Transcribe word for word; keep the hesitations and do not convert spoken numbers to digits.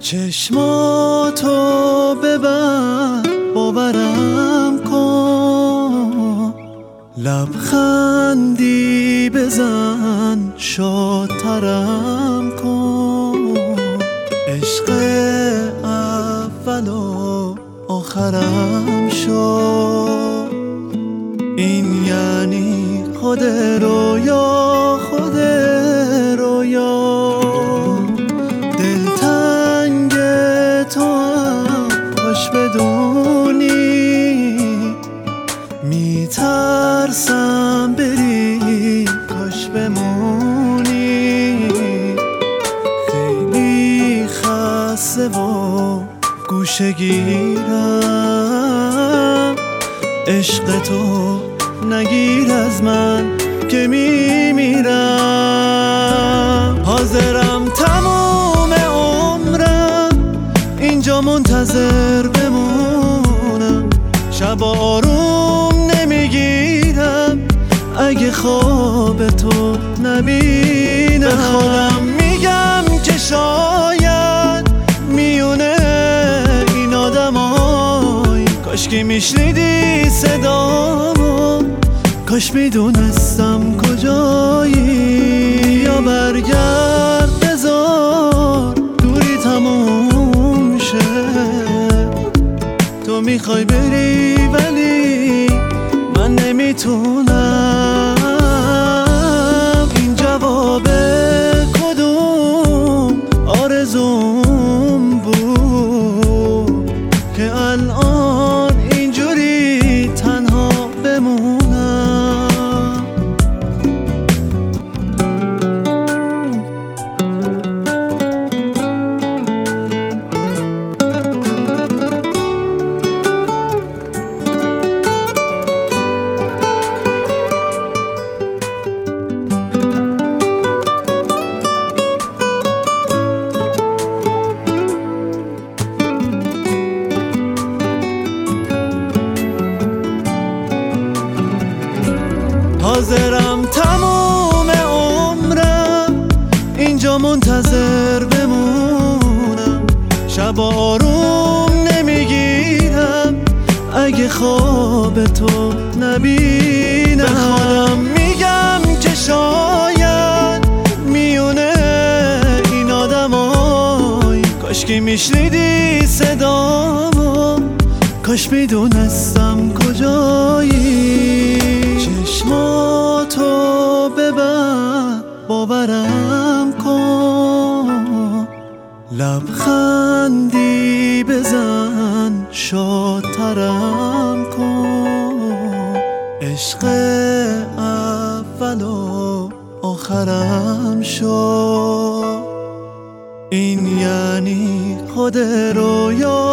چشماتو ببر باورم کن، لبخندی بزن شادترم کن. عشق اول و آخرم شد، این یعنی خود رویا خود رویا. دلتنگ تو هم کاش بدونی، میترسم بری کاش بمونی. خیلی خسته و گوشه گیرم، عشق تو نگیر از من که میمیرم. حاضرم تمام عمرم اینجا منتظر بمونم، شب آروم نمیگیرم اگه خواب تو نبینم. به خودم میگم که شاید میونه این آدمای، کاش که میشنیدی صدامو، کاش میدونستم کجایی. یا برگرد بذار دوری تموم شه، تو میخوای بری ولی من نمیتونم. این جواب کدوم آرزوم بود که الان اینجوری تنها بمونم. حاضرم تمام عمرم اینجا منتظر بمونم، شب آروم نمیگیرم اگه خواب تو نبینم. به خودم میگم که شاید میونه این آدمای، کاش که میشنیدی صدامو، کاش میدونستم کجایی. چشماتو ببر باورم کن، لبخندی بزن شادترم کن. عشق اول و آخرم شد، این یعنی خود رویا